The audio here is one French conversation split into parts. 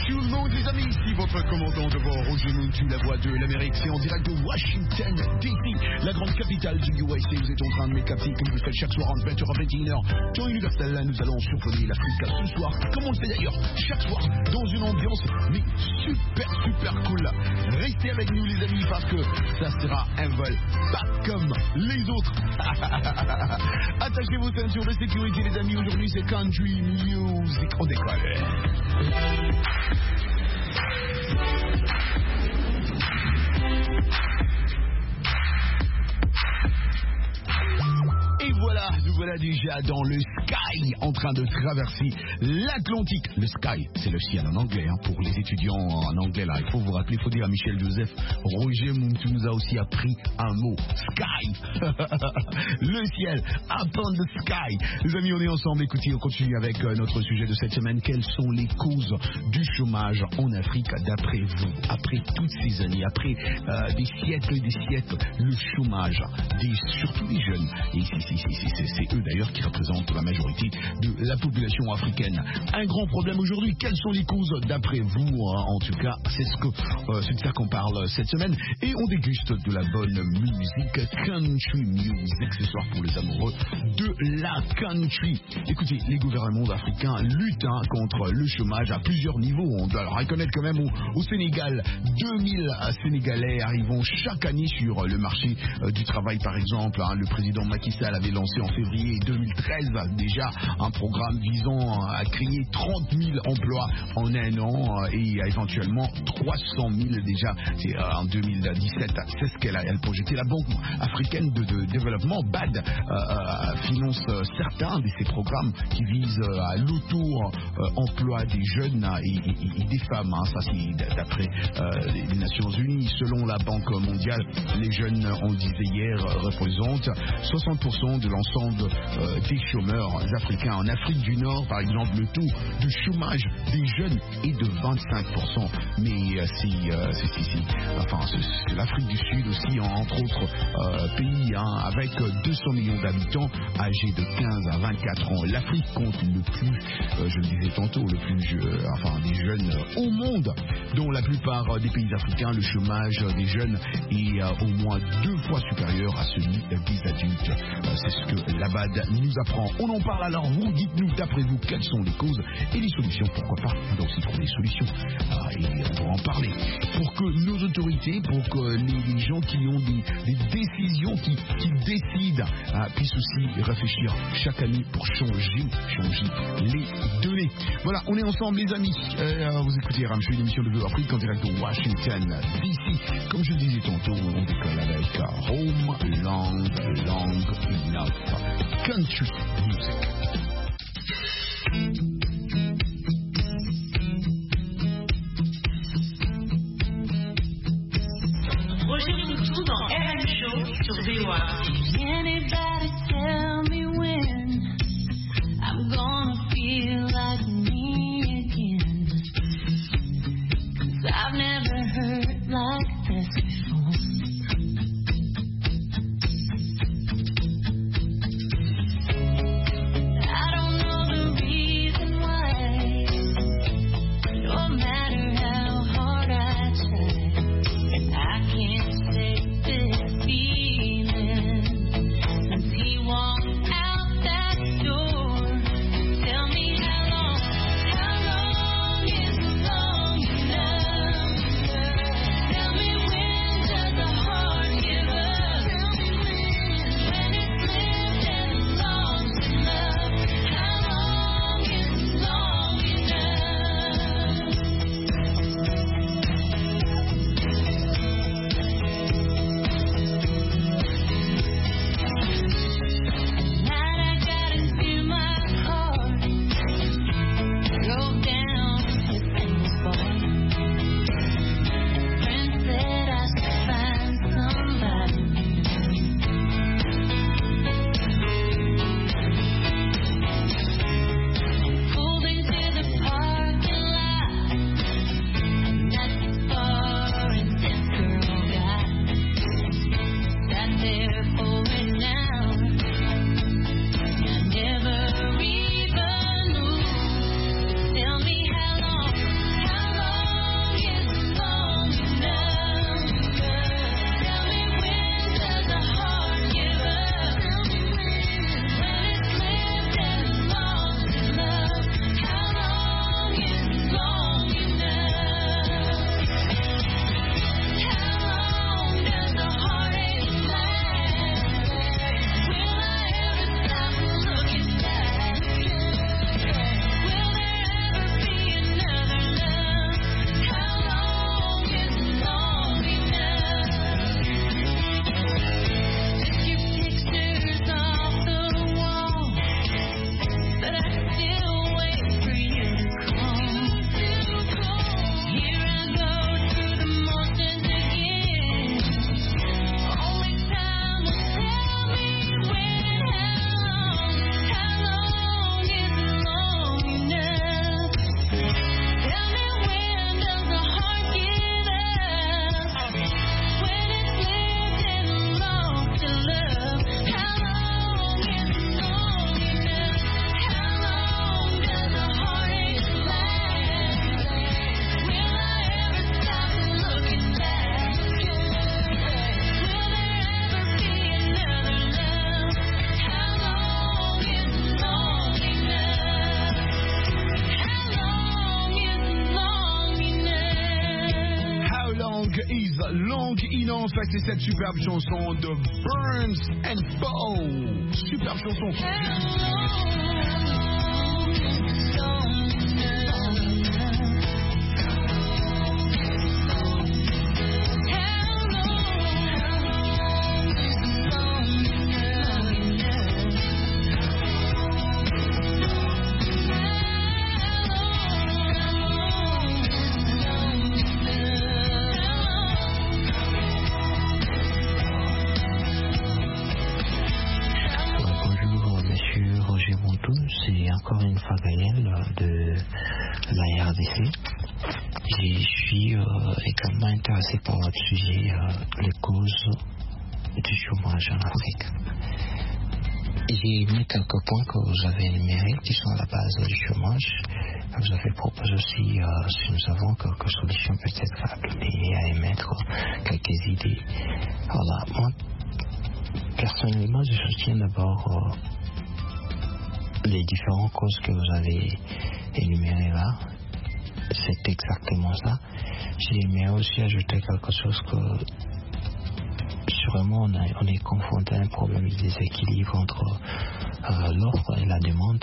tout le monde, les amis, ici votre commandant de bord, Roger Montu, la voix de l'Amérique, c'est en direct de Washington, D.C., la grande capitale du USA. Vous êtes en train de me capter comme vous le faites chaque soir en 20h à 21h. Temps universel, là, nous allons survoler l'Afrique ce soir, comme on le fait d'ailleurs chaque soir, dans une ambiance, mais super cool. Restez avec nous, les amis, parce que ça sera un vol pas comme les autres. Attachez vos ceintures de sécurité, les amis. Aujourd'hui, c'est Country Music. On décolle. Et voilà, nous voilà déjà dans le sky, en train de traverser l'Atlantique. Le sky, c'est le ciel en anglais, hein, pour les étudiants en anglais là. Il faut vous rappeler, il faut dire à Michel Joseph, Roger Montu nous a aussi appris un mot, sky. Le ciel, upon the sky. Les amis, on est ensemble. Écoutez, on continue avec notre sujet de cette semaine. Quelles sont les causes du chômage en Afrique d'après vous? Après toutes ces années, après des siècles et des siècles, le chômage, surtout des jeunes. Et c'est eux d'ailleurs qui représentent la majorité de la population africaine. Un grand problème aujourd'hui. Quelles sont les causes d'après vous? En tout cas, c'est de ça qu'on parle cette semaine. Et on déguste de la bonne musique, country music ce soir pour les amoureux de la country. Écoutez, les gouvernements africains luttent contre le chômage à plusieurs niveaux. On doit le reconnaître quand même au Sénégal. 2000 Sénégalais arrivent chaque année sur le marché du travail, par exemple. Le président Macky Sall avait lancé en février 2013 déjà un programme visant à créer 30 000 emplois en un an et éventuellement 300 000 déjà. C'est en 2017, c'est ce qu'elle projetait. La Banque africaine de développement, BAD, finance certains de ces programmes qui visent à l'auto-emploi des jeunes et des femmes. Ça, c'est d'après les Nations Unies. Selon la Banque mondiale, les jeunes, on le disait hier, représentent 60% de l'ensemble des chômeurs africains. En Afrique du Nord, par exemple, le taux de chômage des jeunes est de 25%. Mais c'est l'Afrique du Sud aussi, entre autres pays, avec 200 millions d'habitants âgés de 15 à 24 ans. L'Afrique compte le plus, je le disais tantôt, des jeunes au monde, dont la plupart des pays africains, le chômage des jeunes est au moins 2 fois supérieur à celui des adultes. C'est ce que la BAD nous apprend. On en parle alors, vous dites-nous d'après vous quelles sont les causes et les solutions, pourquoi pas. On doit aussi trouver des solutions et on va en parler. Pour que nos autorités, pour que les gens qui ont des décisions, qui décident, puissent aussi réfléchir chaque année pour changer les données. Voilà, on est ensemble les amis. Vous écoutez Ramshu, une émission de Vue Afrique en direct de Washington DC. Comme je le disais tantôt, on décolle avec Home Long Enough Country Music. Roger Montu dans RM Show sur VOA. Anybody tell me when I'm gonna feel like me again? 'Cause I've never heard like this before. I don't know the reason why. No matter how hard I try, I can't shake this feeling. And see Long Innocence, c'est cette superbe chanson de Burns and Poe. Superbe chanson. Encore une fois Gaël de la RDC. Je suis également intéressé par votre sujet, les causes du chômage en Afrique. J'ai mis quelques points que vous avez énumérés qui sont à la base du chômage. Vous avez proposé aussi si nous avons quelques solutions peut-être à donner, à émettre quelques idées. Voilà, moi personnellement je soutiens d'abord les différentes causes que vous avez énumérées là. C'est exactement ça. J'aimerais aussi ajouter quelque chose que sûrement on est confronté à un problème de déséquilibre entre l'offre et la demande,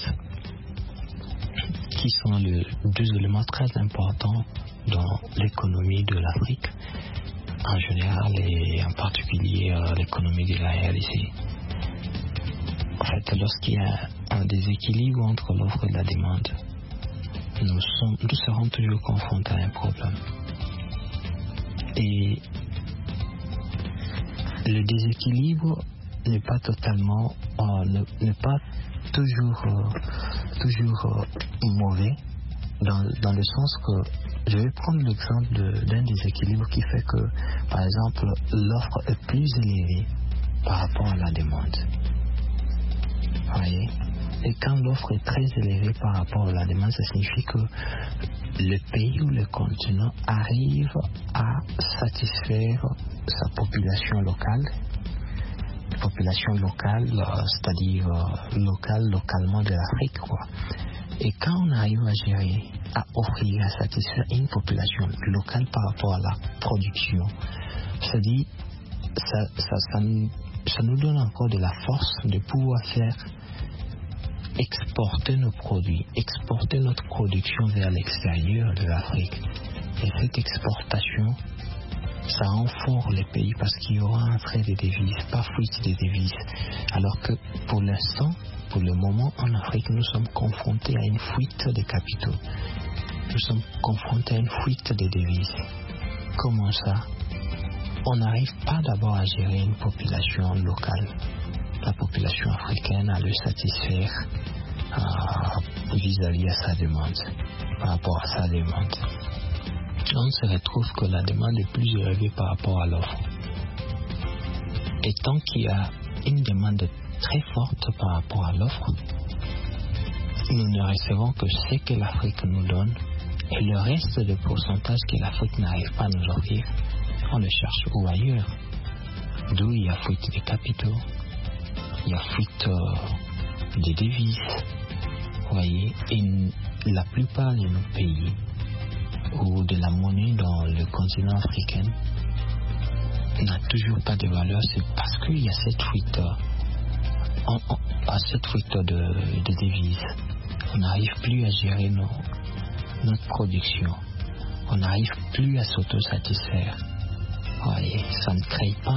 qui sont les deux éléments très importants dans l'économie de l'Afrique en général et en particulier l'économie de la RDC. En fait, lorsqu'il y a un déséquilibre entre l'offre et la demande, nous serons toujours confrontés à un problème. Et le déséquilibre n'est pas totalement, n'est pas toujours mauvais, dans le sens que je vais prendre l'exemple d'un déséquilibre qui fait que, par exemple, l'offre est plus élevée par rapport à la demande. Voyez? Et quand l'offre est très élevée par rapport à la demande, ça signifie que le pays ou le continent arrive à satisfaire sa population locale, c'est-à-dire localement de l'Afrique, quoi. Et quand on arrive à gérer, à offrir, à satisfaire une population locale par rapport à la production, c'est-à-dire ça nous donne encore de la force de pouvoir faire exporter nos produits, exporter notre production vers l'extérieur de l'Afrique. Et cette exportation, ça rend fort les pays parce qu'il y aura un trait de devises, pas fuite de devises. Alors que pour l'instant, pour le moment, en Afrique, nous sommes confrontés à une fuite de capitaux. Nous sommes confrontés à une fuite de devises. Comment ça? On n'arrive pas d'abord à gérer une population locale, la population africaine, à le satisfaire vis-à-vis à sa demande, par rapport à sa demande. On se retrouve que la demande est plus élevée par rapport à l'offre. Et tant qu'il y a une demande très forte par rapport à l'offre, nous ne recevons que ce que l'Afrique nous donne, et le reste de pourcentage que l'Afrique n'arrive pas à nous offrir, on le cherche ou ailleurs. D'où il y a fuite des capitaux, il y a fuite des devises, voyez, et la plupart de nos pays ou de la monnaie dans le continent africain n'a toujours pas de valeur. C'est parce qu'il y a cette fuite, de devises. On n'arrive plus à gérer notre production, on n'arrive plus à s'autosatisfaire. Voyez, ça ne crée pas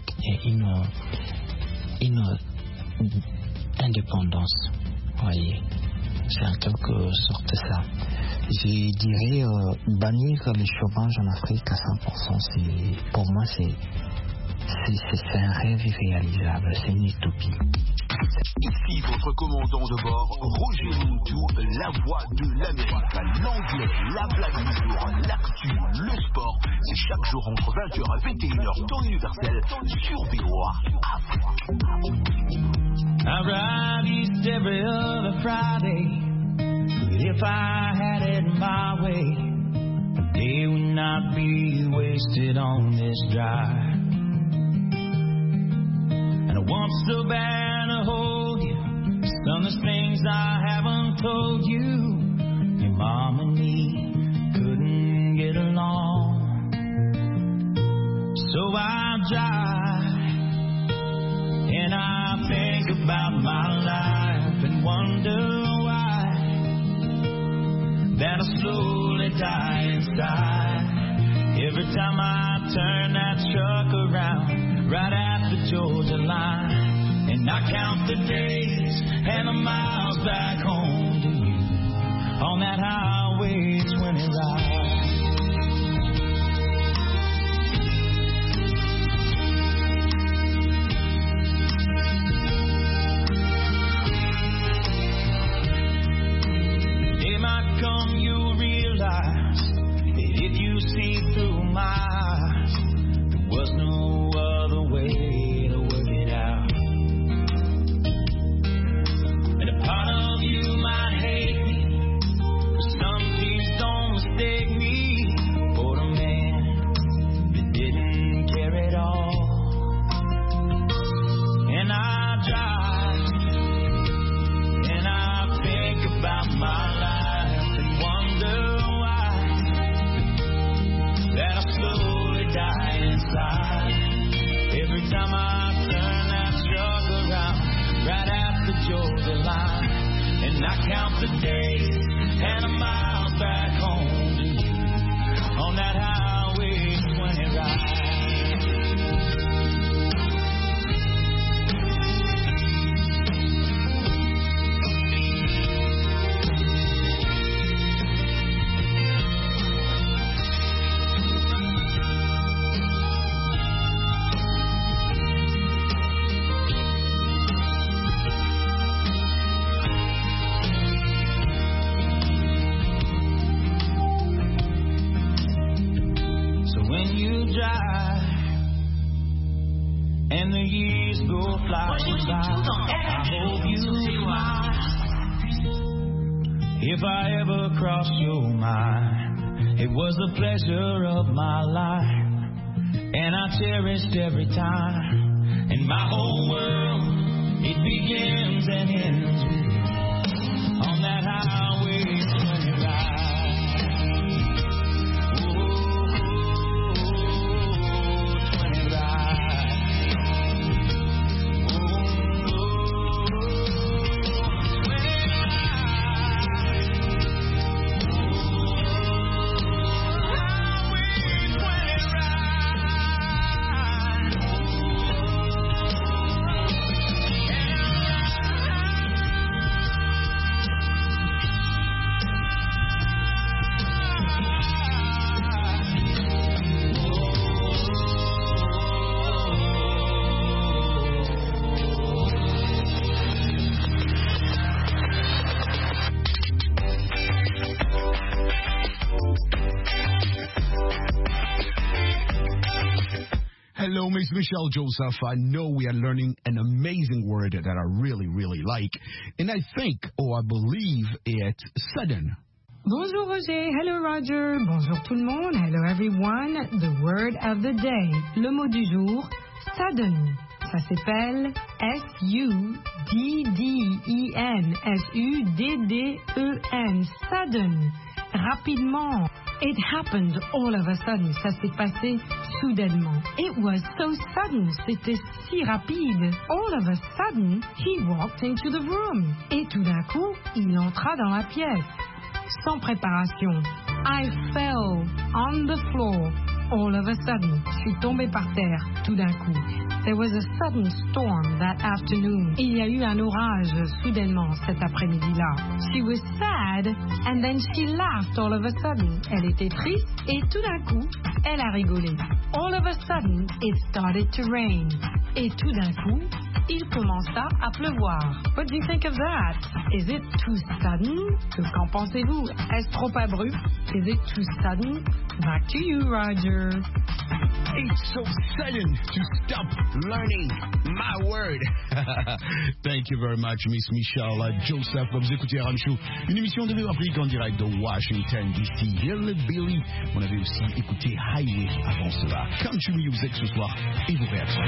une indépendance. Voyez, c'est en quelque sorte ça. Je dirais bannir le chômage en Afrique à 100%, pour moi c'est un rêve irréalisable, c'est une utopie. Ici votre commandant de bord, Roger Moutou, la voix de l'Amérique, l'anglais, la blague du jour, l'actu, le sport. C'est chaque jour entre 20h à 21h, temps universel, sur VOA I ride east every other Friday. But if I had it my way, a day would not be wasted on this drive. And I want so bad to hold you. Some of the things I haven't told you. Your mom and me couldn't get along. drive and I think about my life and wonder why that I slowly die inside. Every time I turn that truck around right at the Georgia line, and I count the days and the miles back home to you on that highway 20 ride. Day might come, you'll realize that if you see through my eyes, there was no other way to work it out. And a part of you might hate me, but some please don't mistake me for the man that didn't care at all. And I drive and I think about my life and wonder why that I slowly die inside. Every time I turn that truck around right at the Georgia line, and I count the days and the miles back home to you on that highway 20 ride. And the years go flying by. I hope you smile if I ever cross your mind. It was the pleasure of my life, and I cherished every time. And my whole world, it begins and ends with you on that highway 20 ride. Hello, Miss Michelle Joseph. I know we are learning an amazing word that I really, really like. And I think, or I believe it's sudden. Bonjour Roger, hello Roger, bonjour tout le monde, hello everyone. The word of the day, le mot du jour, sudden. Ça s'appelle S-U-D-D-E-N, S-U-D-D-E-N, sudden, rapidement. It happened all of a sudden, ça s'est passé soudainement. It was so sudden, c'était si rapide. All of a sudden, he walked into the room. Et tout d'un coup, il entra dans la pièce. Sans préparation. I fell on the floor. All of a sudden, je suis tombée par terre, tout d'un coup. There was a sudden storm that afternoon. Il y a eu un orage soudainement cet après-midi-là. She was sad and then she laughed all of a sudden. Elle était triste et tout d'un coup, elle a rigolé. All of a sudden, it started to rain. Et tout d'un coup, il commença à pleuvoir. What do you think of that? Is it too sudden? Qu'en pensez-vous? Est-ce trop abrupt? Is it too sudden? Back to you, Roger. It's so sudden to stop learning my word. Thank you very much, Miss Michelle Joseph. Vous écoutez RM Show, une émission de Afrique en direct de Washington, D.C. Hillbilly. On avait aussi écouté Highway avant cela. Country Music ce soir et vos réactions.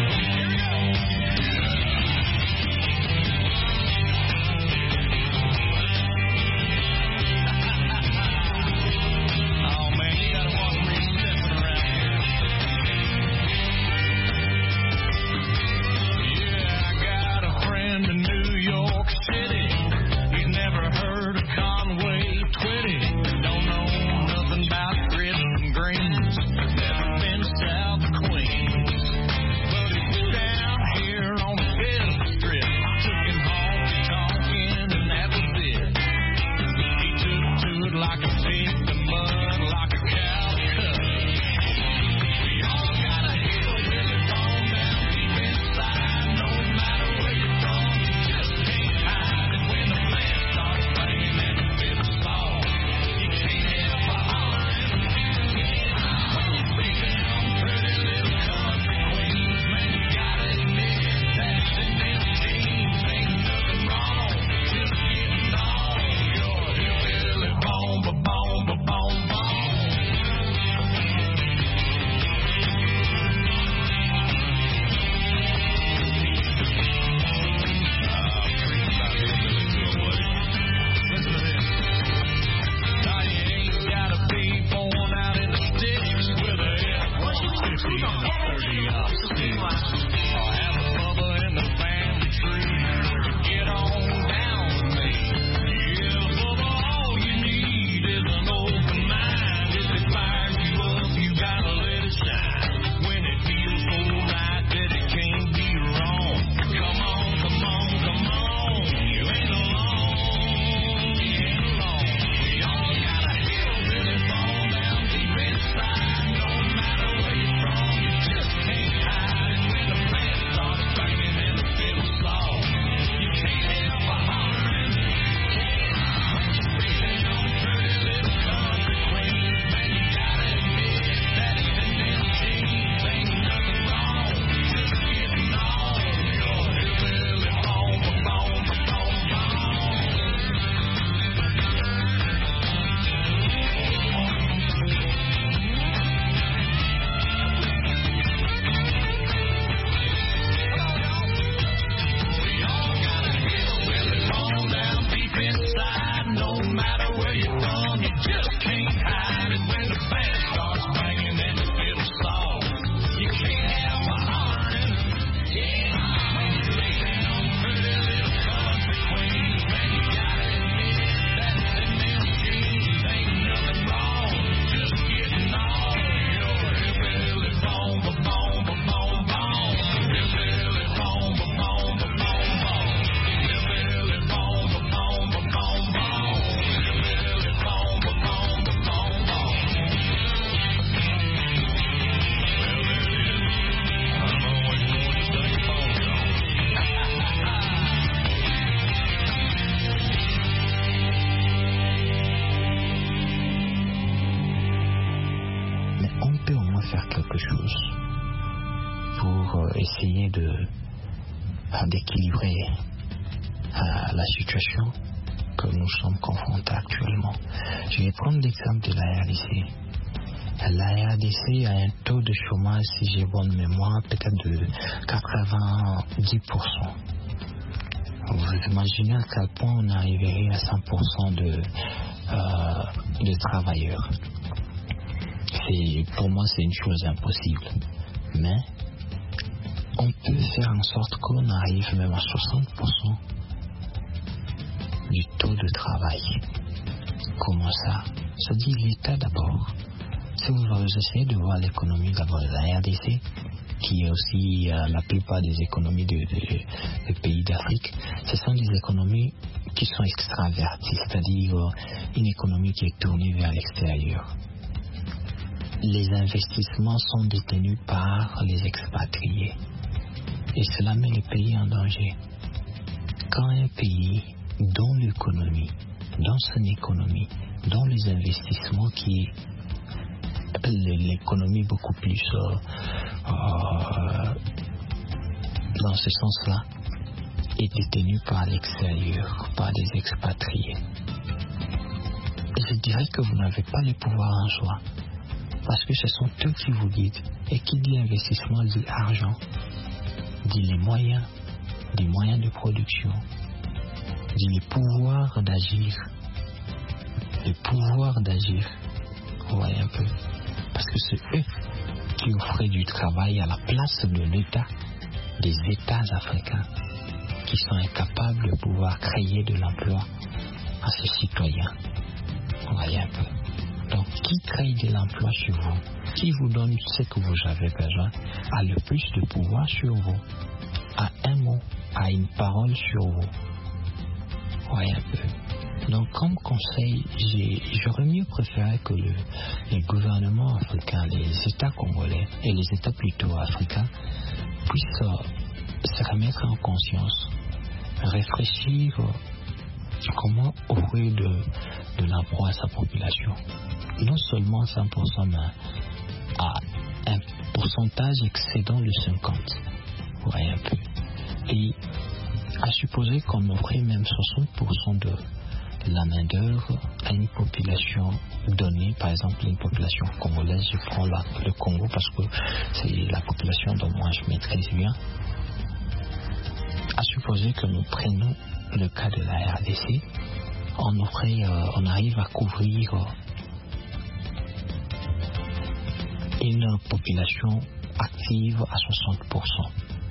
RMC Show sur des noirs. faire quelque chose pour essayer d'équilibrer la situation que nous sommes confrontés actuellement. Je vais prendre l'exemple de la RDC. La RDC a un taux de chômage, si j'ai bonne mémoire, peut-être de 90%. Vous imaginez à quel point on arriverait à 100% de travailleurs. Pour moi, c'est une chose impossible. Mais on peut faire en sorte qu'on arrive même à 60% du taux de travail. Comment ça? Ça dit l'État d'abord. Si vous essayez de voir l'économie d'abord de la RDC, qui est aussi la plupart des économies des pays d'Afrique, ce sont des économies qui sont extraverties, c'est-à-dire une économie qui est tournée vers l'extérieur. Les investissements sont détenus par les expatriés et cela met le pays en danger. Quand un pays dont l'économie, dans son économie, dont les investissements qui est l'économie beaucoup plus dans ce sens-là est détenue par l'extérieur, par des expatriés. Et je dirais que vous n'avez pas le pouvoir en soi, parce que ce sont eux qui vous guident. Et qui dit investissement dit argent, dit les moyens, des moyens de production, dit le pouvoir d'agir. Le pouvoir d'agir, vous voyez un peu. Parce que c'est eux qui offraient du travail à la place de l'État, des États africains, qui sont incapables de pouvoir créer de l'emploi à ces citoyens. Vous voyez un peu. Donc, qui crée de l'emploi chez vous, qui vous donne ce que vous avez besoin, a le plus de pouvoir sur vous, a un mot, a une parole sur vous. Vous voyez un peu. Donc, comme conseil, j'aurais mieux préféré que les gouvernements africains, les États congolais et les États plutôt africains puissent se remettre en conscience, réfléchir comment offrir de l'emploi à sa population. Non seulement 100%, mais à un pourcentage excédant le 50%. Vous voyez un peu. Et à supposer qu'on offrait même 60% de la main-d'œuvre à une population donnée, par exemple une population congolaise, je prends le Congo parce que c'est la population dont moi je maîtrise bien. À supposer que nous prenons le cas de la RDC, on arrive à couvrir une population active à 60%.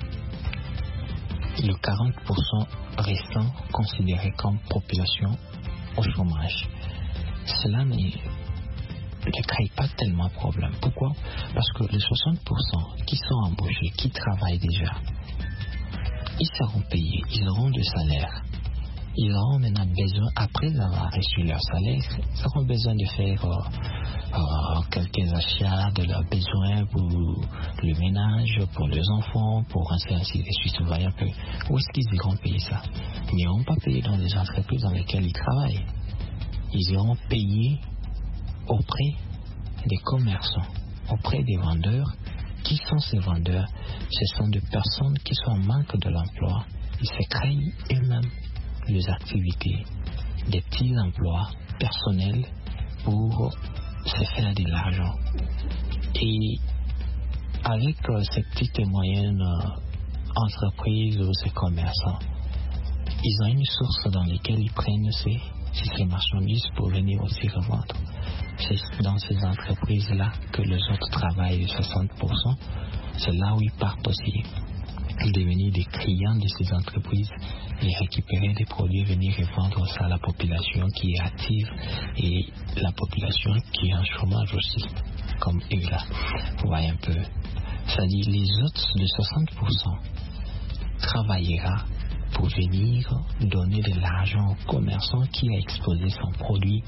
Le 40% restant considéré comme population au chômage. Cela ne crée pas tellement de problème. Pourquoi? Parce que les 60% qui sont embauchés, qui travaillent déjà, ils seront payés, ils auront du salaire. Ils auront maintenant besoin, après avoir reçu leur salaire, ils auront besoin de faire quelques achats de leurs besoins pour le ménage, pour les enfants, pour ainsi de suite. Vous voyez un peu où est-ce qu'ils iront payer ça? Ils n'iront pas payer dans les entreprises dans lesquelles ils travaillent. Ils iront payer auprès des commerçants, auprès des vendeurs. Qui sont ces vendeurs? Ce sont des personnes qui sont en manque de l'emploi. Ils se créent eux-mêmes les activités, des petits emplois personnels pour se faire de l'argent. Et avec ces petites et moyennes entreprises ou ces commerçants, ils ont une source dans laquelle ils prennent ces marchandises pour venir aussi revendre. C'est dans ces entreprises-là que les autres travaillent de 60%. C'est là où ils partent aussi devenir des clients de ces entreprises et récupérer des produits, venir revendre ça à la population qui est active et la population qui est en chômage aussi, comme eux là. Vous voyez un peu. C'est-à-dire les autres de 60% travaillera pour venir donner de l'argent au commerçant qui a exposé son produit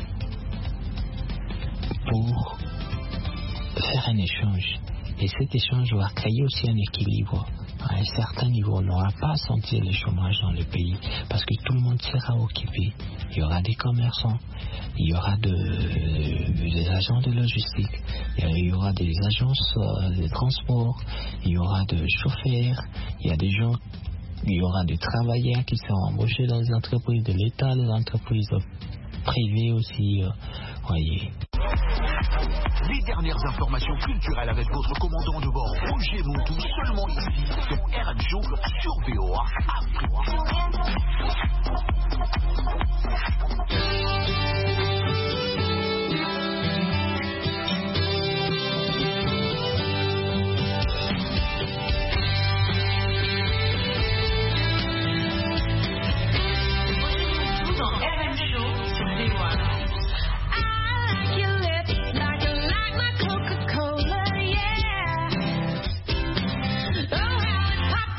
pour faire un échange. Et cet échange va créer aussi un équilibre. À un certain niveau, on n'aura pas à sentir le chômage dans le pays parce que tout le monde sera occupé. Il y aura des commerçants, il y aura des agents de logistique, il y aura des agences de transport, il y aura des chauffeurs, il y aura des travailleurs qui seront embauchés dans les entreprises de l'État, les entreprises privées aussi. Voyez. Les dernières informations culturelles avec votre commandant de bord Roger Montou, seulement ici sur RMShow sur VOA Afrique.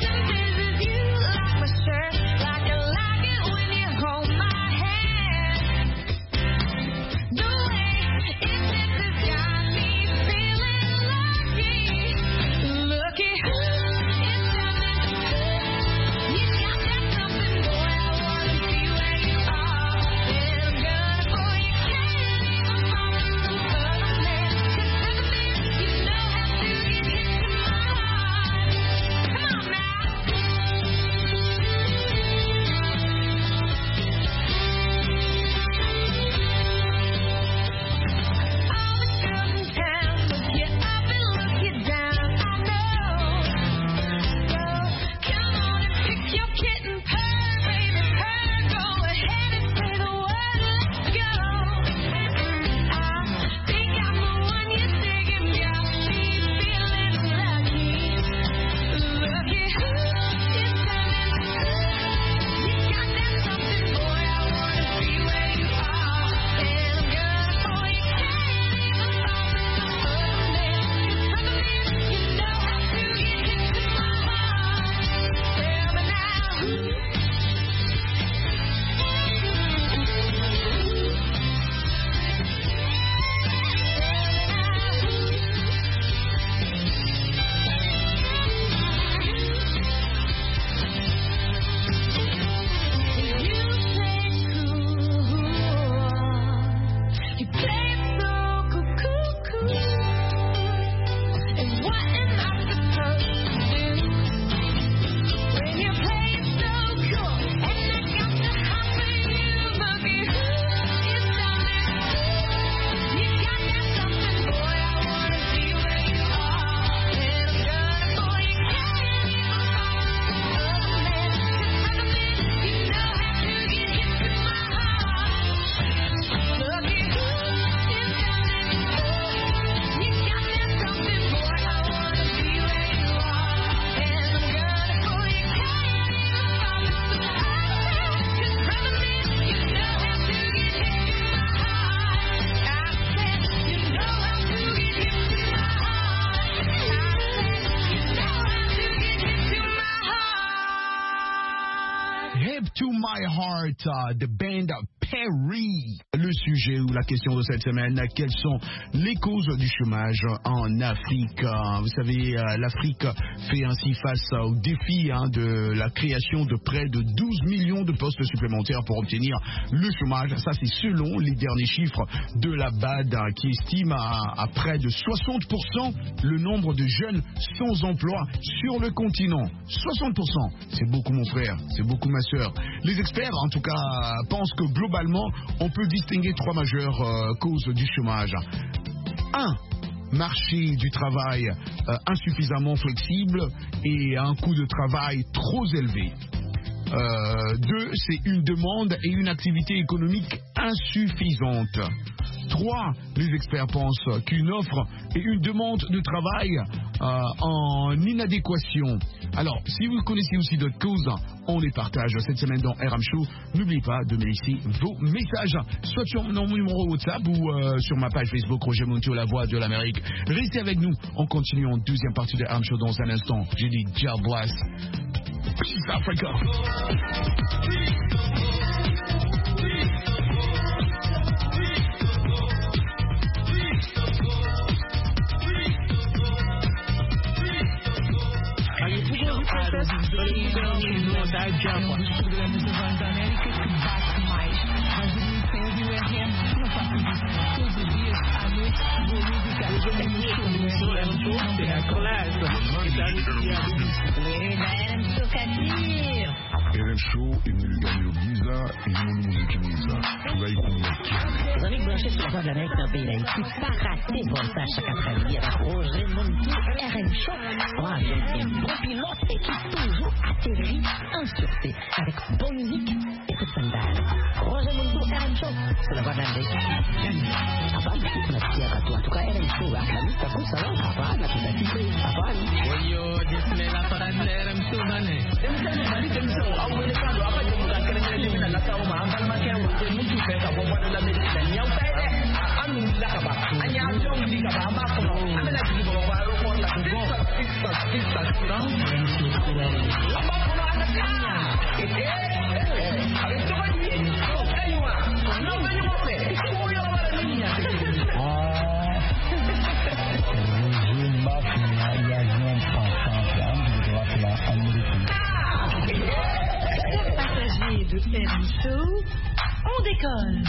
Like I like it when you hold my hand. My Heart, the band Perry. Le sujet ou la question de cette semaine, quelles sont les causes du chômage en Afrique? Vous savez, l'Afrique fait ainsi face au défi de la création de près de 12 millions de postes supplémentaires pour obtenir le chômage. Ça, c'est selon les derniers chiffres de la BAD qui estime à près de 60% le nombre de jeunes sans emploi sur le continent. 60%, c'est beaucoup mon frère, c'est beaucoup ma soeur. Les experts, en tout cas, pensent que globalement, on peut distinguer trois majeures causes du chômage. 1. Marché du travail insuffisamment flexible et un coût de travail trop élevé. 2. C'est une demande et une activité économique insuffisante. 3. Les experts pensent qu'une offre et une demande de travail en inadéquation. Alors, si vous connaissez aussi d'autres causes, on les partage cette semaine dans RM Show. N'oubliez pas de me laisser vos messages, soit sur mon numéro WhatsApp ou sur ma page Facebook Roger Montio, la voix de l'Amérique. Restez avec nous, on continue en deuxième partie de RM Show dans un instant. J'ai dit Jah Bless. Peace Africa. RM Show est venu lui gagner au Visa et nous musique Visa. Tu vas y convaincre. Vous avez branché sur la voie de l'Amérique dans le pays d'Haïti. Pas rater voltage chaque après-midi avec Roger Mountou, RM Show. Moi, j'ai un bon pilote et qui toujours atterrit en sûreté avec bonne musique et toute sandale. Roger Mountou, RM Show, sur la voie de l'Amérique. Apa, merci à toi. En tout cas, RM Show, la famille, t'as coup, ça va? Apa, la petite activité. Apa, Yo, Disney, la parade de RM Show, mané. Passagers de RM Show, on décolle.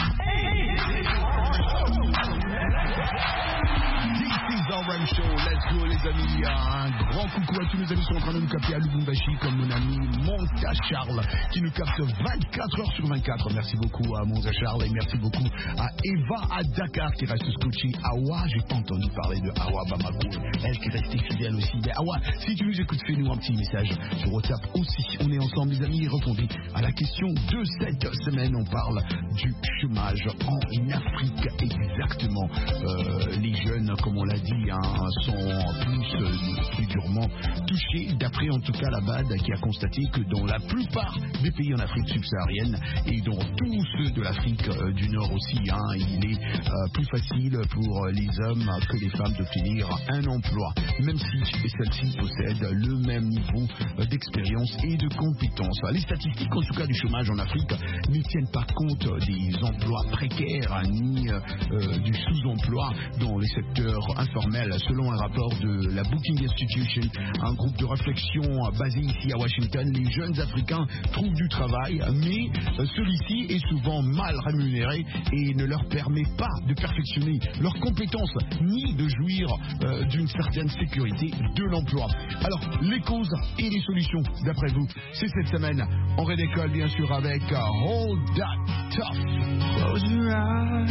This is RM Show, let's go les amis. Un grand coucou à tous nos amis qui sont en train de nous capter à Lubumbashi, comme mon ami Monta Charles qui nous capte 24 heures sur 24. Merci beaucoup à Monta Charles et merci beaucoup à Eva à Dakar qui reste scotchée. Awa, j'ai pas entendu parler de Awa Bamako, elle qui restait fidèle aussi. Mais Awa, si tu nous écoutes, fais-nous un petit message sur WhatsApp aussi. On est ensemble les amis et répondez à la question de cette semaine. On parle du chômage en Afrique exactement. Les jeunes, comme on l'a dit, sont plus durement touchés, d'après en tout cas la BAD qui a constaté que dans la plupart des pays en Afrique subsaharienne et dans tous ceux de l'Afrique du Nord aussi, il est plus facile pour les hommes que les femmes d'obtenir un emploi, même si celles-ci possèdent le même niveau d'expérience et de compétences. Les statistiques en tout cas du chômage en Afrique ne tiennent pas compte des emplois précaires ni du sous-emploi dans les secteurs informels. Selon un rapport de la Booking Institution, un groupe de réflexion basé ici à Washington, les jeunes Africains trouvent du travail, mais celui-ci est souvent mal rémunéré et ne leur permet pas de perfectionner leurs compétences ni de jouir d'une certaine sécurité de l'emploi. Alors, les causes et les solutions, d'après vous, c'est cette semaine. On redécolle bien sûr avec Hold That Tough. Close your eyes.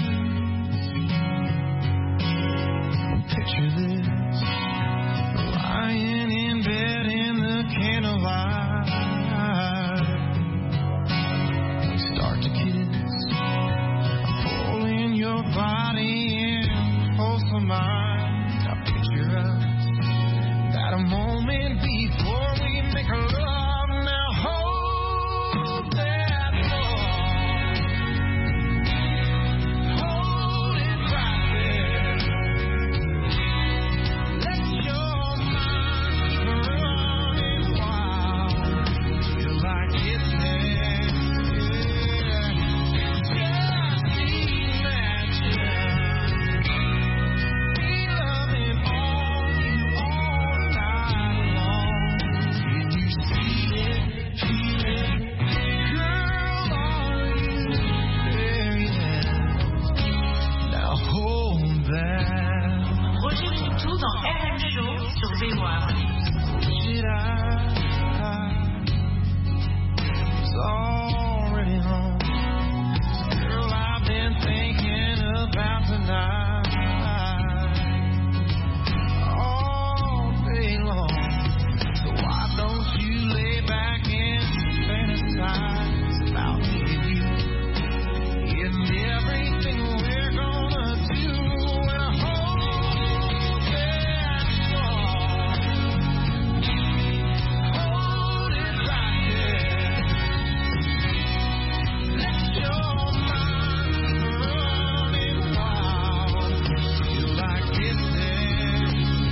Picture this, lying in bed in the candlelight. We start to kiss, pulling your body in close to mine. Now picture us, that a moment before we make love. Now hold that thought, hold it right there. Let your mind run wild, feel like it's next. dans RM Show sur VOA. It's already home. Girl, I've been thinking about tonight all day long. So why don't you lay back and fantasize about me and everything we're gonna do and hold that song. Hold it right there. Let your mind running wild. Feel like it's there.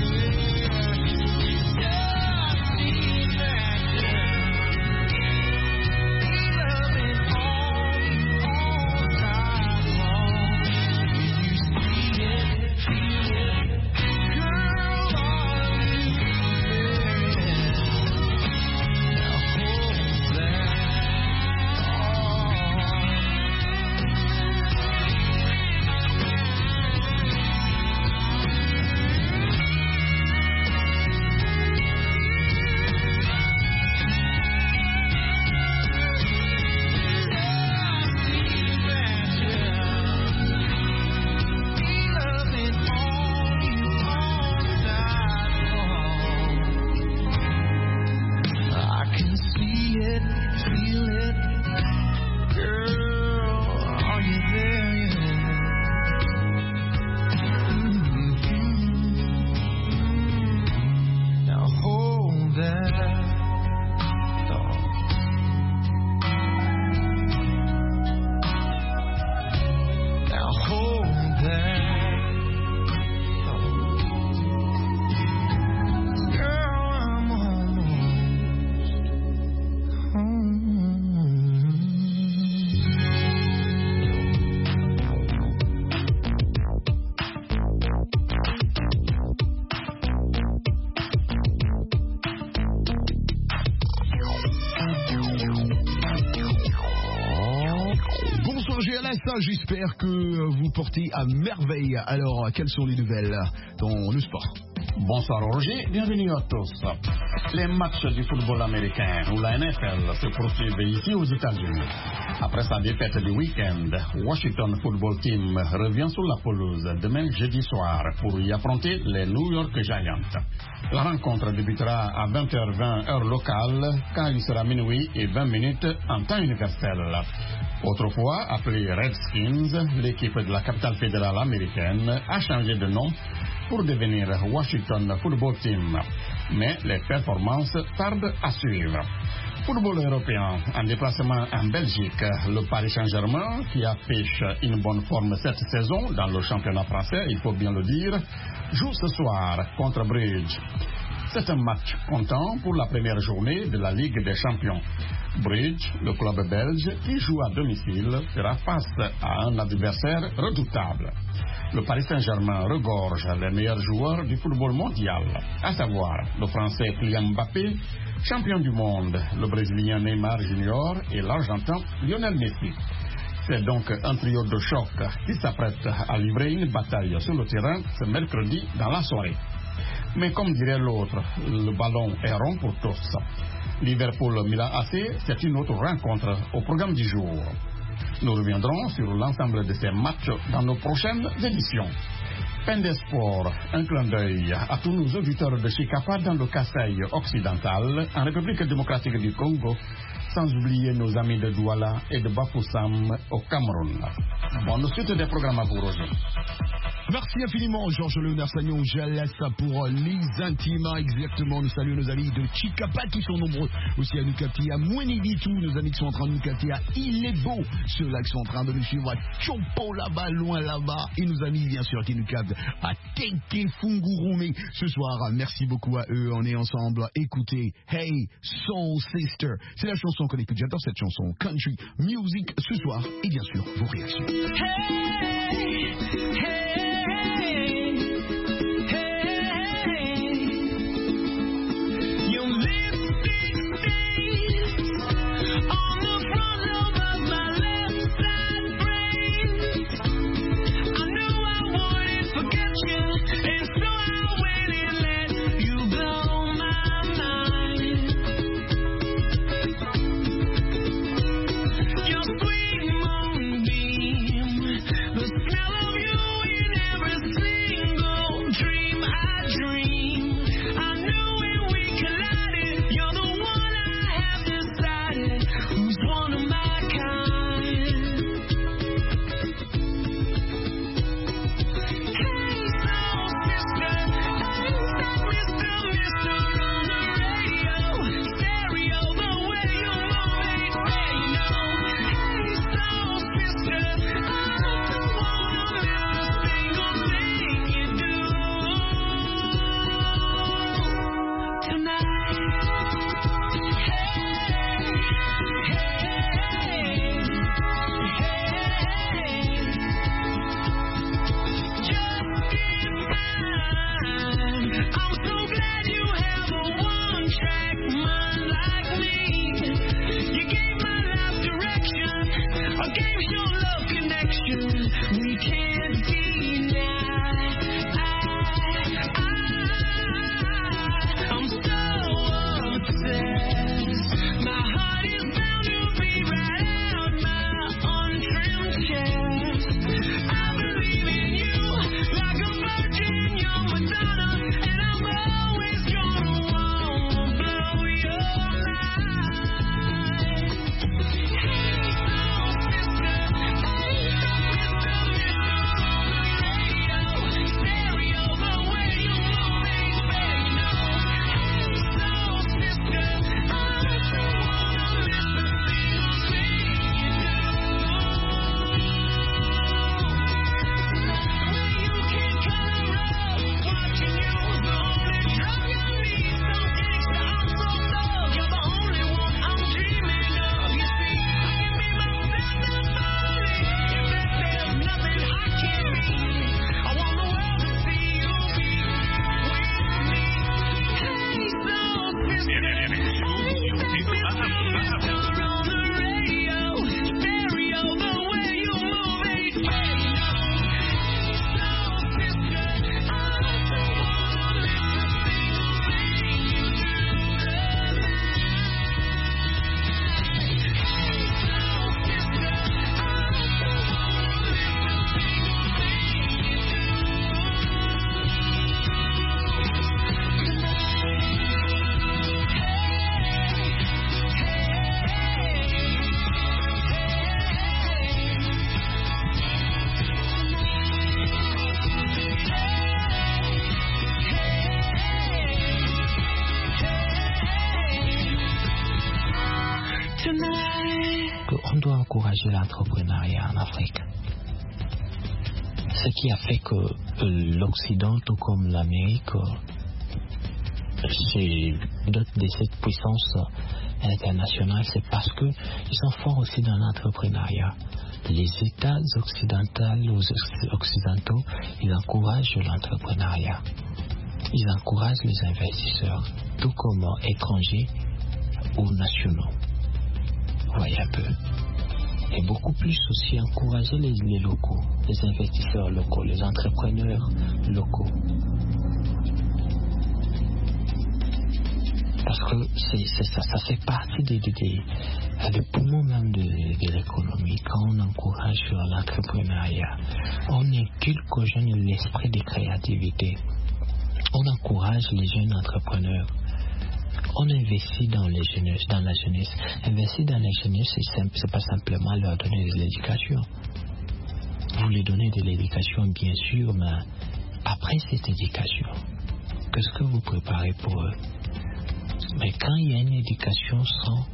Just need that girl. Loving all night long. You see it, feel it, girl, all of you. Now hold that. I can see it, feel it, girl, are you there yet? Now hold that thought. Now hold that thought. Girl, I'm almost home. Bonsoir GLS, j'espère que vous portez à merveille. Alors, quelles sont les nouvelles dans le sport? Bonsoir Roger, bienvenue à tous. Les matchs du football américain ou la NFL se poursuivent ici aux États-Unis. Après sa défaite du week-end, Washington Football Team revient sur la pelouse demain jeudi soir pour y affronter les New York Giants. La rencontre débutera à 20h20 heure locale quand il sera minuit et 20 minutes en temps universel. Autrefois appelée Redskins, l'équipe de la capitale fédérale américaine a changé de nom pour devenir Washington Football Team. Mais les performances tardent à suivre. Football européen, en déplacement en Belgique, le Paris Saint-Germain, qui affiche une bonne forme cette saison dans le championnat français, il faut bien le dire, joue ce soir contre Bruges. C'est un match comptant pour la première journée de la Ligue des Champions. Bruges, le club belge qui joue à domicile, fera face à un adversaire redoutable. Le Paris Saint-Germain regorge les meilleurs joueurs du football mondial, à savoir le Français Kylian Mbappé, champion du monde, le Brésilien Neymar Junior et l'Argentin Lionel Messi. C'est donc un trio de choc qui s'apprête à livrer une bataille sur le terrain ce mercredi dans la soirée. Mais comme dirait l'autre, le ballon est rond pour tous. Liverpool-Milan AC, c'est une autre rencontre au programme du jour. Nous reviendrons sur l'ensemble de ces matchs dans nos prochaines éditions. Fin des sports, un clin d'œil à tous nos auditeurs de Chikapa dans le Kasaï occidental, en République démocratique du Congo, sans oublier nos amis de Douala et de Bafoussam au Cameroun. Bonne suite des programmes à vous, Roger. Merci infiniment, Georges Léonard Sagnon. Je laisse pour les intimes. Exactement, nous saluons nos amis de Chikapa qui sont nombreux aussi à nous capter à Mouenibitou, nos amis qui sont en train de nous capter à Ilebo, ceux-là qui sont en train de nous suivre à Chopo là-bas, loin là-bas, et nos amis bien sûr qui nous captent à Tenke Fungurume ce soir. Merci beaucoup à eux, on est ensemble. Écoutez, Hey Soul Sister, c'est la chanson qu'on écoute. J'adore cette chanson, Country Music ce soir, et bien sûr vos réactions. Hey, hey. I knew I wouldn't forget you, and so I went On doit encourager l'entrepreneuriat en Afrique. Ce qui a fait que l'Occident, tout comme l'Amérique, c'est d'autres de cette puissance internationale, c'est parce qu'ils sont forts aussi dans l'entrepreneuriat. Les États occidentaux, ils encouragent l'entrepreneuriat. Ils encouragent les investisseurs, tout comme étrangers ou nationaux. Vous voyez un peu. Et beaucoup plus aussi encourager les locaux, les investisseurs locaux, les entrepreneurs locaux. Parce que ça fait partie des poumons même de l'économie. Quand on encourage l'entrepreneuriat, on inculque aux jeunes l'esprit de créativité. On encourage les jeunes entrepreneurs. On investit dans la jeunesse. Investir dans la jeunesse, c'est pas simplement leur donner de l'éducation. Vous leur donnez de l'éducation, bien sûr, mais après cette éducation, qu'est-ce que vous préparez pour eux? Mais quand il y a une éducation sans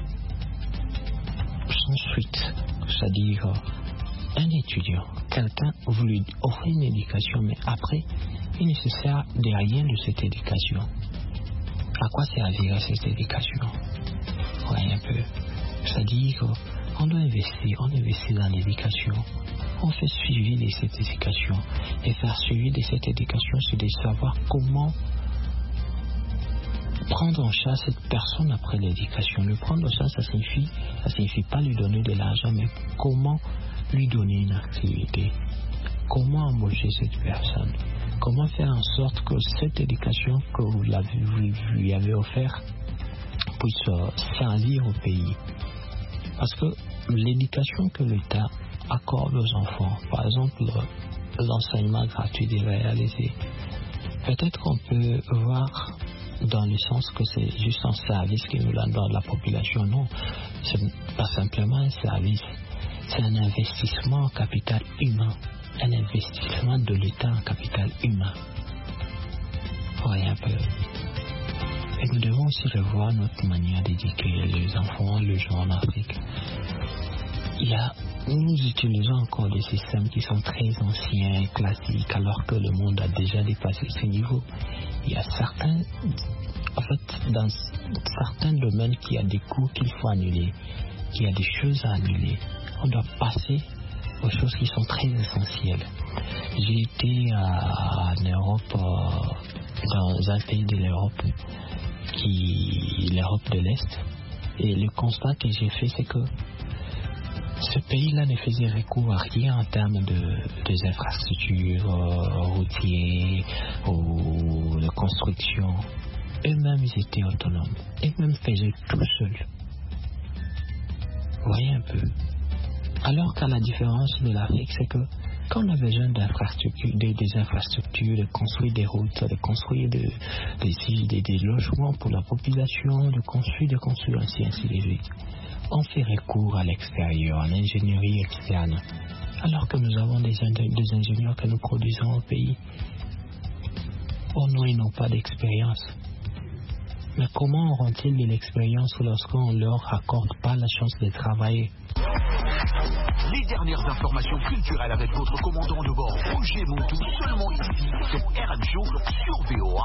suite, c'est-à-dire un étudiant, quelqu'un, vous lui offrez une éducation, mais après, il ne se sert de rien de cette éducation. À quoi servira cette éducation? Voyez un peu. C'est-à-dire qu'on doit investir, on investit dans l'éducation. On fait suivi de cette éducation. Et faire suivi de cette éducation, c'est de savoir comment prendre en charge cette personne après l'éducation. Le prendre en charge, ça signifie pas lui donner de l'argent, mais comment lui donner une activité. Comment embaucher cette personne. Comment faire en sorte que cette éducation que vous lui avez offerte puisse servir au pays. Parce que l'éducation que l'État accorde aux enfants, par exemple l'enseignement gratuit des réalisés, peut-être qu'on peut voir dans le sens que c'est juste un service que nous donnons à la population. Non, c'est pas simplement un service, c'est un investissement en capital humain. Un investissement de l'État en capital humain. Voyez un peu. Et nous devons aussi revoir notre manière d'éduquer les enfants, les gens en Afrique. Nous utilisons encore des systèmes qui sont très anciens, classiques, alors que le monde a déjà dépassé ce niveau. Il y a dans certains domaines, qu'il y a des cours qu'il faut annuler, qu'il y a des choses à annuler. On doit passer aux choses qui sont très essentielles. J'ai été en Europe un pays de l'Europe, l'Europe de l'Est. Et le constat que j'ai fait, c'est que ce pays-là ne faisait recours à rien en termes des infrastructures routières ou de construction. Eux-mêmes, ils étaient autonomes. Eux-mêmes faisaient tout seuls. Vous voyez un peu. Alors qu'à la différence de l'Afrique, c'est que quand on a besoin d'infrastructures, des infrastructures, de construire des routes, de construire des logements pour la population, de construire ainsi de suite, on fait recours à l'extérieur, à l'ingénierie externe, alors que nous avons des ingénieurs que nous produisons au pays. Oh non, ils n'ont pas d'expérience. Mais comment auront-ils de l'expérience lorsqu'on ne leur accorde pas la chance de travailler? Les dernières informations culturelles avec votre commandant de bord, Roger Montou, seulement ici, sur RM Show, sur VOA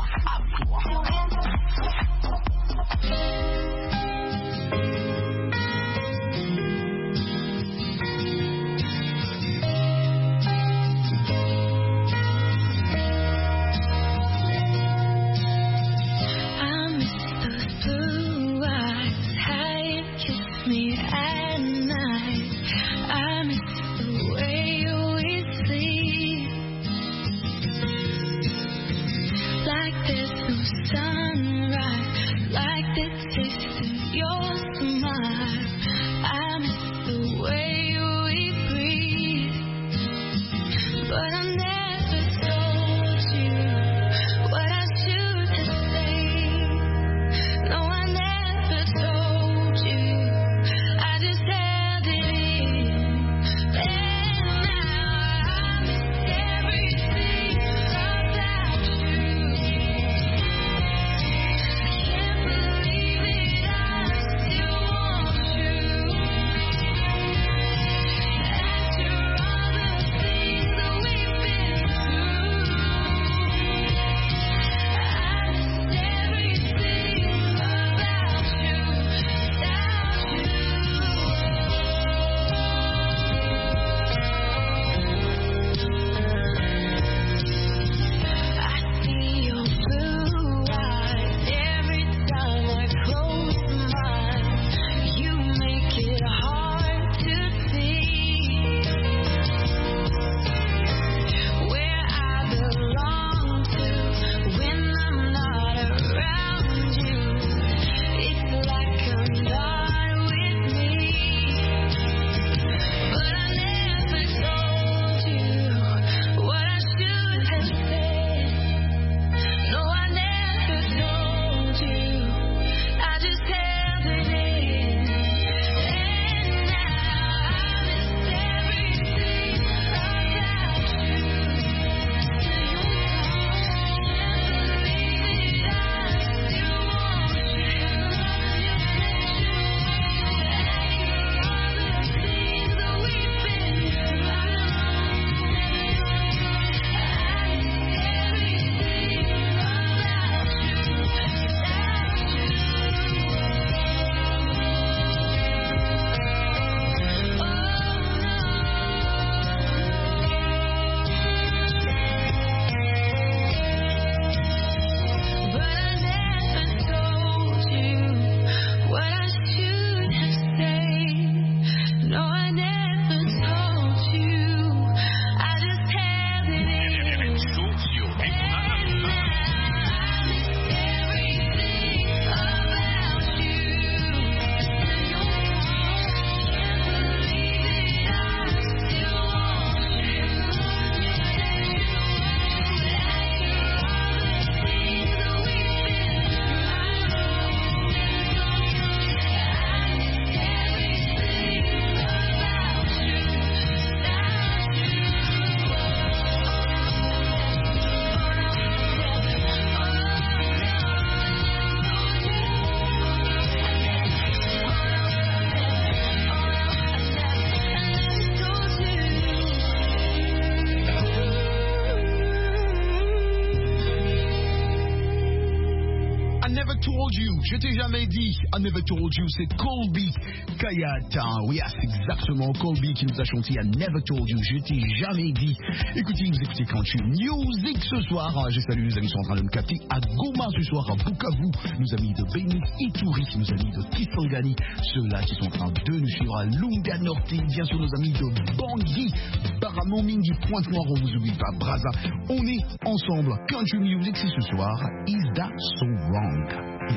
I never told you, je t'ai jamais dit. I never told you, c'est Colby Kayat. Oui, c'est exactement Colby qui nous a chanté I never told you, je t'ai jamais dit. Écoutez, vous écoutez Country Music ce soir. Je salue les amis qui sont en train de me capter à Goma ce soir, à Bukavu, nos amis de Beni Ituri, nos amis de Kisangani, ceux-là qui sont en train de nous suivre à Lunga Norte, bien sûr nos amis de Bangui, Baramomingi, Pointe-Noire, on vous oublie pas, Brazza. On est ensemble. Country Music, c'est ce soir. Is That So Wrong?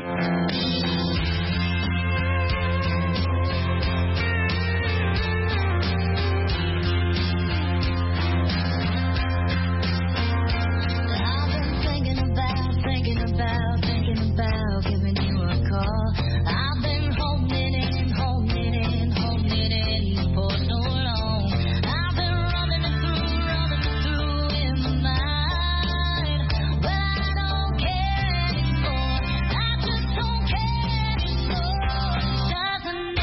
Giving you a call. I've been holding it in for so long. I've been running it through in my mind. But I don't care anymore. I just don't care anymore. Doesn't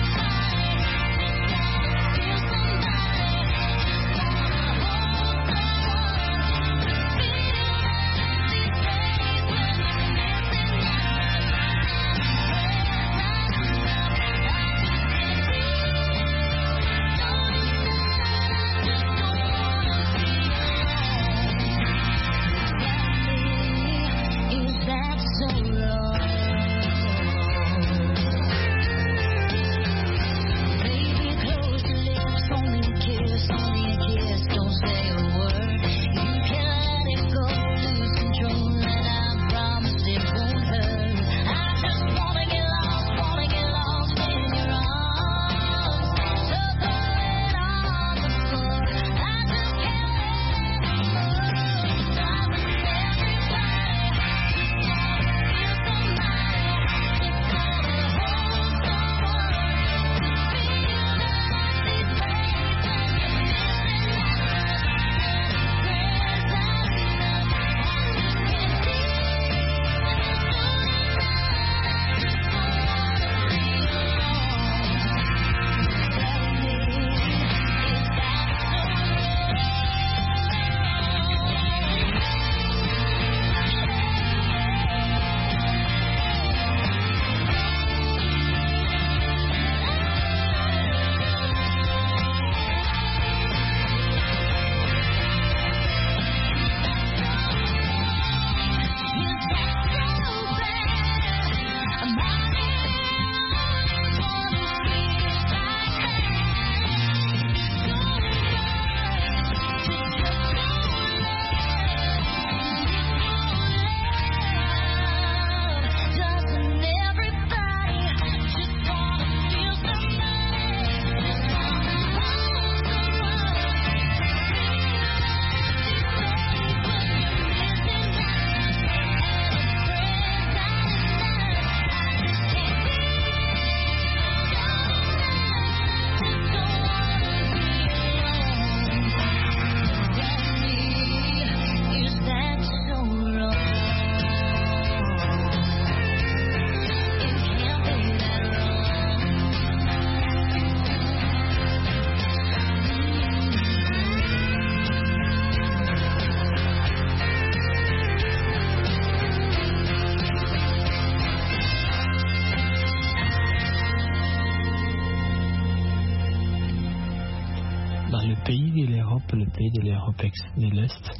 le pays de l'Europe de l'Est,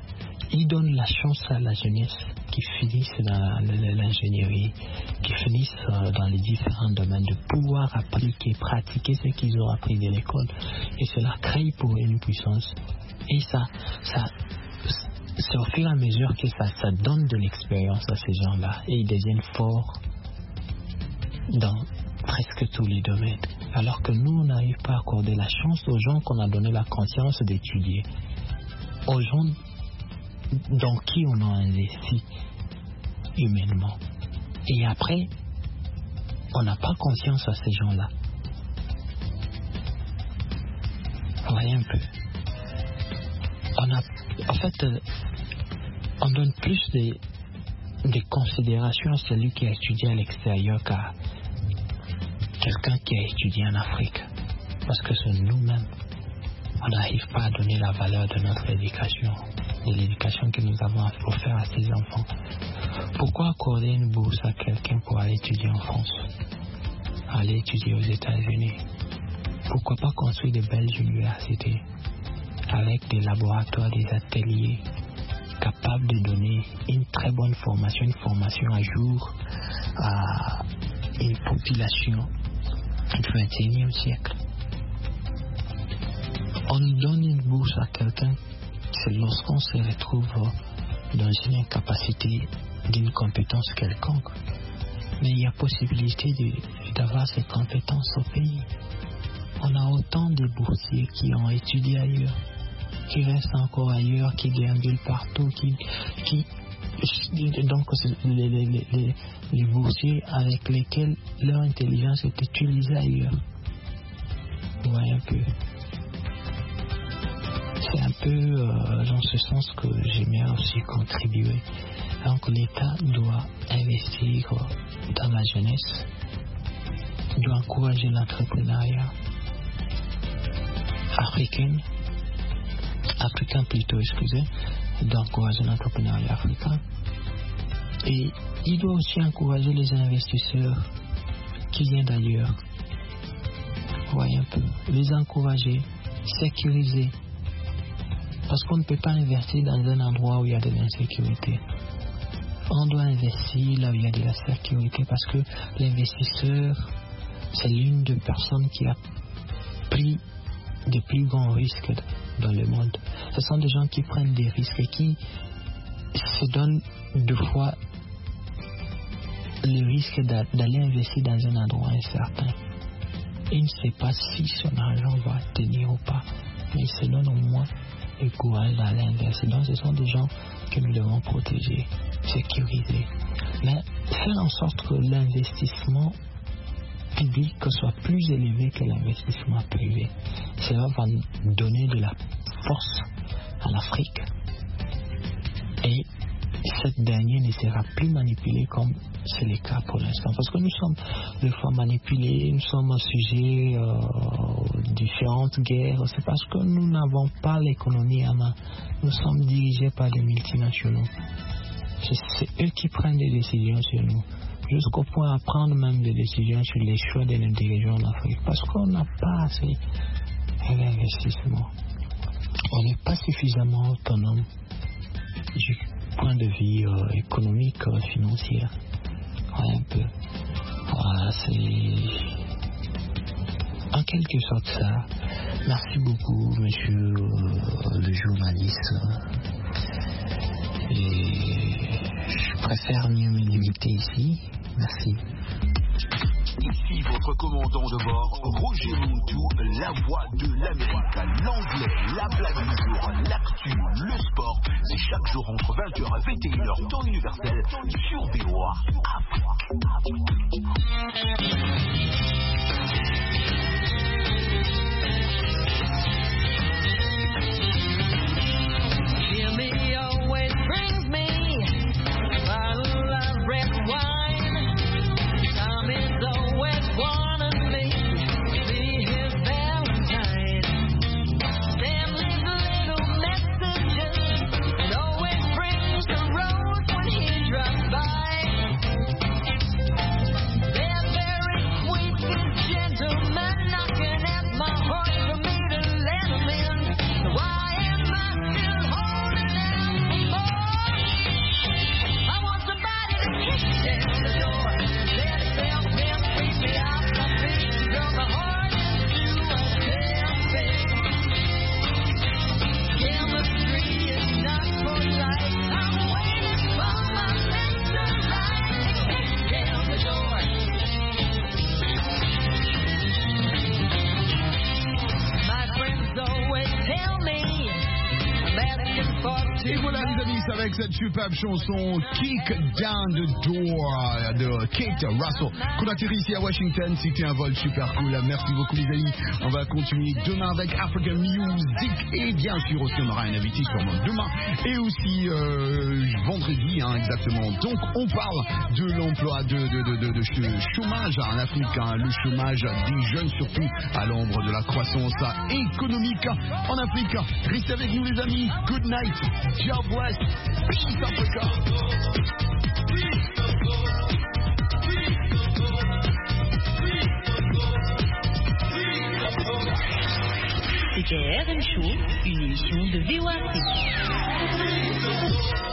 il donne la chance à la jeunesse qui finissent dans l'ingénierie, qui finissent dans les différents domaines de pouvoir appliquer, pratiquer ce qu'ils ont appris de l'école. Et cela crée pour eux une puissance. Et ça c'est au fur et à mesure que ça donne de l'expérience à ces gens-là. Et ils deviennent forts dans presque tous les domaines. Alors que nous, on n'arrive pas à accorder la chance aux gens qu'on a donné la conscience d'étudier. Aux gens dans qui on a investi humainement. Et après, on n'a pas conscience à ces gens-là. Voyez un peu. On donne plus de considération à celui qui a étudié à l'extérieur qu'à quelqu'un qui a étudié en Afrique. Parce que c'est nous-mêmes. On n'arrive pas à donner la valeur de notre éducation, de l'éducation que nous avons offert à ces enfants. Pourquoi accorder une bourse à quelqu'un pour aller étudier en France, aller étudier aux États-Unis? Pourquoi pas construire de belles universités avec des laboratoires, des ateliers capables de donner une très bonne formation, une formation à jour à une population du XXIe siècle? On donne une bourse à quelqu'un, c'est lorsqu'on se retrouve dans une incapacité d'une compétence quelconque. Mais il y a possibilité d'avoir ces compétences au pays. On a autant de boursiers qui ont étudié ailleurs, qui restent encore ailleurs, qui déambulent partout, donc les boursiers avec lesquels leur intelligence est utilisée ailleurs. Vous voyez un peu. C'est un peu dans ce sens que j'aimerais aussi contribuer. Donc l'État doit investir dans la jeunesse, doit encourager l'entrepreneuriat africain plutôt, doit encourager l'entrepreneuriat africain. Et il doit aussi encourager les investisseurs qui viennent d'ailleurs. Vous voyez un peu, les encourager, sécuriser. Parce qu'on ne peut pas investir dans un endroit où il y a de l'insécurité. On doit investir là où il y a de la sécurité, parce que l'investisseur, c'est l'une des personnes qui a pris des plus grands risques dans le monde. Ce sont des gens qui prennent des risques et qui se donnent deux fois le risque d'aller investir dans un endroit incertain. Il ne sait pas si son argent va tenir ou pas, mais il se donne au moins le courage d'aller investir. Donc ce sont des gens que nous devons protéger, sécuriser, mais faire en sorte que l'investissement public soit plus élevé que l'investissement privé. Cela va donner de la force à l'Afrique, et cette dernière ne sera plus manipulée comme c'est le cas pour l'instant, parce que nous sommes des fois manipulés, nous sommes sujets aux différentes guerres. C'est parce que nous n'avons pas l'économie à main, nous sommes dirigés par des multinationaux. C'est eux qui prennent des décisions sur nous, jusqu'au point à prendre même des décisions sur les choix de nos dirigeants en Afrique, parce qu'on n'a pas assez d'investissement. On n'est pas suffisamment autonome du point de vue économique, financier. Ouais, un peu. Voilà, c'est en quelque sorte ça. Merci beaucoup, monsieur le journaliste. Et je préfère mieux me limiter ici. Merci. Ici votre commandant de bord, Roger Muntu, la voix de l'Amérique, l'anglais, la blague du jour, l'actu, le sport. C'est chaque jour entre 20h et 21h, temps universel, sur VOA Hear me always brings me a bottle of red wine. Time is always wanting me to be his Valentine. Sam leaves little messages and always brings a rose when he drops by. They're very sweet, good gentlemen, knocking at my heart for me to let them in. So why am I still holding out for more? I want somebody to kick down the door, let it help them sweep me off my feet, throw my heart into a tailspin. Chemistry is not for life. I'm waiting for my Mr. Right to kick down the door. My friends always tell me I'm asking for Et too voilà les amis, c'est avec cette superbe chanson Kick Down the Door de Kate Russell qu'on atterrit ici à Washington. C'était un vol super cool. Merci beaucoup les amis. On va continuer demain avec African Music et bien sûr aussi on aura un invité sûrement demain et aussi vendredi exactement. Donc on parle de l'emploi de chômage en Afrique, le chômage des jeunes surtout à l'ombre de la croissance économique en Afrique. Restez avec nous les amis. Good night. God bless. Peace, Africa. RM Show, une émission de VOA Afrique.